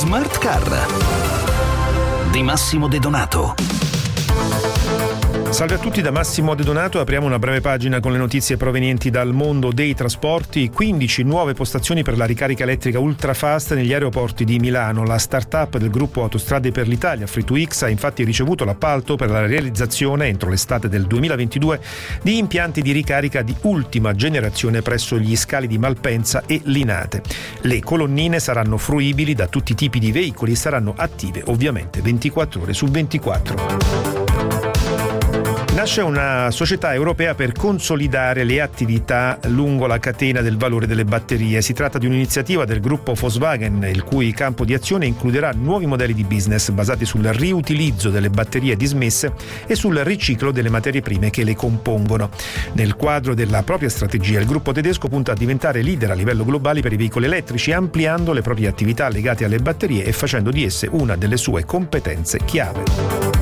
Smart Car di Massimo De Donato. Salve a tutti da Massimo De Donato, apriamo una breve pagina con le notizie provenienti dal mondo dei trasporti. 15 nuove postazioni per la ricarica elettrica ultrafast negli aeroporti di Milano. La start-up del gruppo Autostrade per l'Italia, Free2X, ha infatti ricevuto l'appalto per la realizzazione entro l'estate del 2022 di impianti di ricarica di ultima generazione presso gli scali di Malpensa e Linate. Le colonnine saranno fruibili da tutti i tipi di veicoli e saranno attive ovviamente 24 ore su 24. Nasce una società europea per consolidare le attività lungo la catena del valore delle batterie. Si tratta di un'iniziativa del gruppo Volkswagen, il cui campo di azione includerà nuovi modelli di business basati sul riutilizzo delle batterie dismesse e sul riciclo delle materie prime che le compongono. Nel quadro della propria strategia, il gruppo tedesco punta a diventare leader a livello globale per i veicoli elettrici, ampliando le proprie attività legate alle batterie e facendo di esse una delle sue competenze chiave.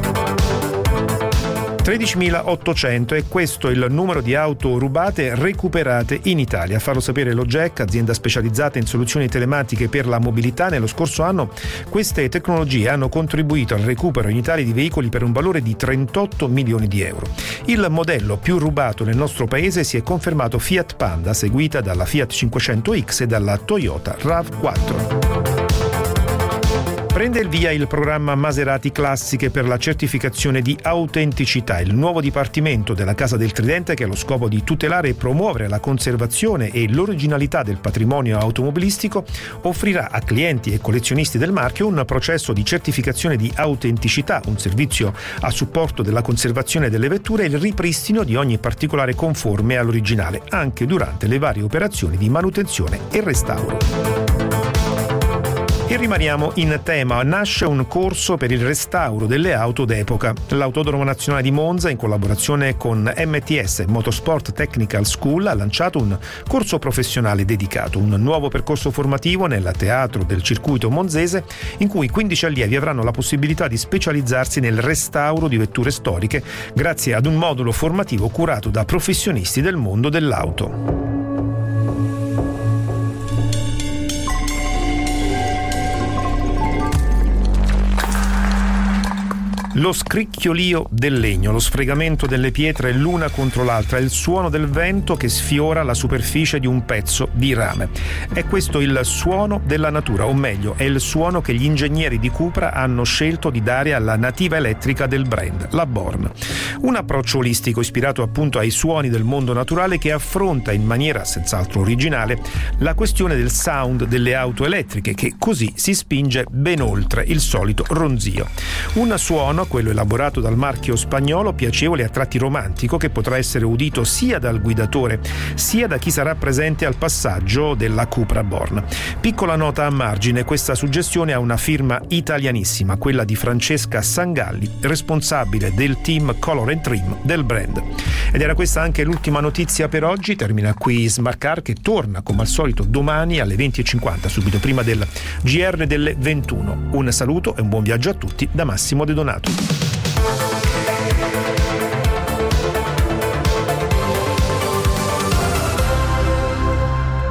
13.800 è questo il numero di auto rubate recuperate in Italia. A farlo sapere l'OGEC, azienda specializzata in soluzioni telematiche per la mobilità. Nello scorso anno queste tecnologie hanno contribuito al recupero in Italia di veicoli per un valore di 38 milioni di euro. Il modello più rubato nel nostro paese si è confermato Fiat Panda, seguita dalla Fiat 500X e dalla Toyota RAV4. Prende il via il programma Maserati Classiche per la certificazione di autenticità. Il nuovo dipartimento della Casa del Tridente, che ha lo scopo di tutelare e promuovere la conservazione e l'originalità del patrimonio automobilistico, offrirà a clienti e collezionisti del marchio un processo di certificazione di autenticità, un servizio a supporto della conservazione delle vetture e il ripristino di ogni particolare conforme all'originale, anche durante le varie operazioni di manutenzione e restauro. E rimaniamo in tema. Nasce un corso per il restauro delle auto d'epoca. L'Autodromo Nazionale di Monza, in collaborazione con MTS Motorsport Technical School, ha lanciato un corso professionale dedicato, un nuovo percorso formativo nel teatro del circuito monzese, in cui 15 allievi avranno la possibilità di specializzarsi nel restauro di vetture storiche grazie ad un modulo formativo curato da professionisti del mondo dell'auto. Lo scricchiolio del legno, lo sfregamento delle pietre l'una contro l'altra, il suono del vento che sfiora la superficie di un pezzo di rame. È questo il suono della natura, o meglio, è il suono che gli ingegneri di Cupra hanno scelto di dare alla nativa elettrica del brand, la Born. Un approccio olistico ispirato appunto ai suoni del mondo naturale che affronta in maniera senz'altro originale la questione del sound delle auto elettriche, che così si spinge ben oltre il solito ronzio. Un suono, quello elaborato dal marchio spagnolo, piacevole e a tratti romantico, che potrà essere udito sia dal guidatore sia da chi sarà presente al passaggio della Cupra Born. Piccola nota a margine: questa suggestione ha una firma italianissima, quella di Francesca Sangalli, responsabile del team Color and Trim del brand. Ed era questa anche l'ultima notizia per oggi. Termina qui Smart Car, che torna come al solito domani alle 20.50, subito prima del GR delle 21. Un saluto e un buon viaggio a tutti da Massimo De Donato.